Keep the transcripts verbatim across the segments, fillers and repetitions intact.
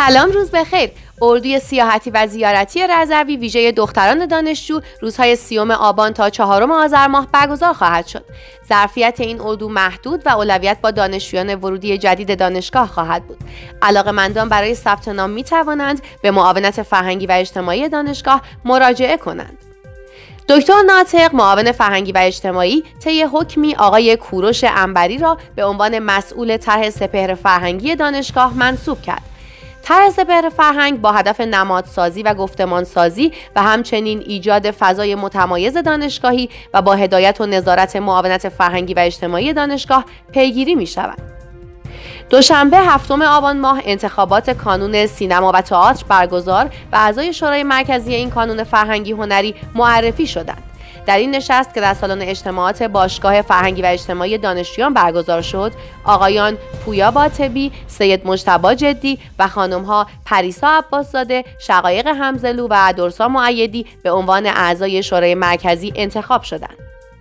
سلام، روز بخیر. اردوی سیاحتی و زیارتی رضوی ویژه دختران دانشجو روزهای سیوم آبان تا چهارم آذر ماه برگزار خواهد شد. ظرفیت این اردو محدود و اولویت با دانشجویان ورودی جدید دانشگاه خواهد بود. علاقه‌مندان برای ثبت نام می توانند به معاونت فرهنگی و اجتماعی دانشگاه مراجعه کنند. دکتر ناطق، معاون فرهنگی و اجتماعی، طی حکمی آقای کوروش عنبری را به عنوان مسئول طرح سپهر فرهنگی دانشگاه منصوب کرد. طرح سپهر فرهنگ با هدف نمادسازی و گفتمانسازی و همچنین ایجاد فضای متمایز دانشگاهی و با هدایت و نظارت معاونت فرهنگی و اجتماعی دانشگاه پیگیری می شود. دوشنبه هفتم آبان ماه انتخابات کانون سینما و تئاتر برگزار و اعضای شورای مرکزی این کانون فرهنگی هنری معرفی شدند. در این نشست که در سالن اجتماعات باشگاه فرهنگی و اجتماعی دانشجویان برگزار شد، آقایان پویا باطبی، سید مجتبی جدی و خانم‌ها پریسا عباس‌زاده، شقایق حمزلو و درسا مؤیدی به عنوان اعضای شورای مرکزی انتخاب شدند.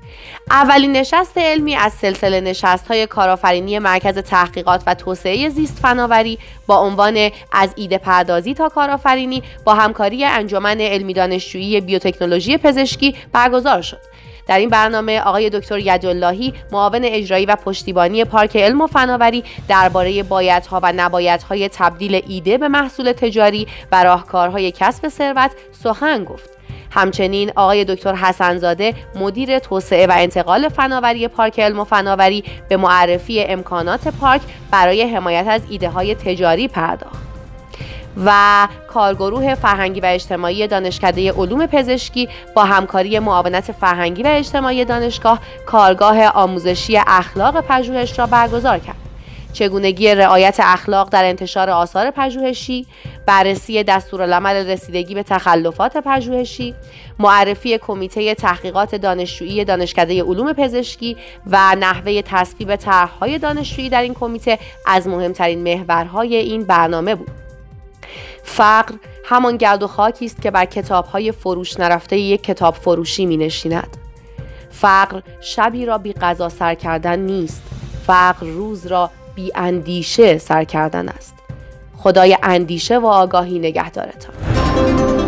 اولین نشست علمی از سلسله نشست‌های کارآفرینی مرکز تحقیقات و توسعه زیست فناوری با عنوان از ایده پردازی تا کارآفرینی با همکاری انجمن علمی دانشجویی بیوتکنولوژی پزشکی برگزار شد. در این برنامه آقای دکتر یداللهی، معاون اجرایی و پشتیبانی پارک علم و فناوری، درباره بایدها و نبایدهای تبدیل ایده به محصول تجاری و راهکارهای کسب ثروت سخن گفت. همچنین آقای دکتر حسن‌زاده، مدیر توسعه و انتقال فناوری پارک علم و فناوری، به معرفی امکانات پارک برای حمایت از ایده‌های تجاری پرداخت. و کارگروه فرهنگی و اجتماعی دانشکده علوم پزشکی با همکاری معاونت فرهنگی و اجتماعی دانشگاه کارگاه آموزشی اخلاق پژوهش را برگزار کرد. چگونگی رعایت اخلاق در انتشار آثار پژوهشی، بررسی دستورالعمل رسیدگی به تخلفات پژوهشی، معرفی کمیته تحقیقات دانشجویی دانشکده علوم پزشکی و نحوه تصویب طرح‌های دانشجویی در این کمیته از مهمترین محورهای این برنامه بود. فقر همان گرد و خاکی است که بر کتاب‌های فروش نرفته یک کتاب فروشی می‌نشیند. فقر شبی را بی غذا سر کردن نیست. فقر روز را بی اندیشه سر کردن است. خدای اندیشه و آگاهی نگهدارتان.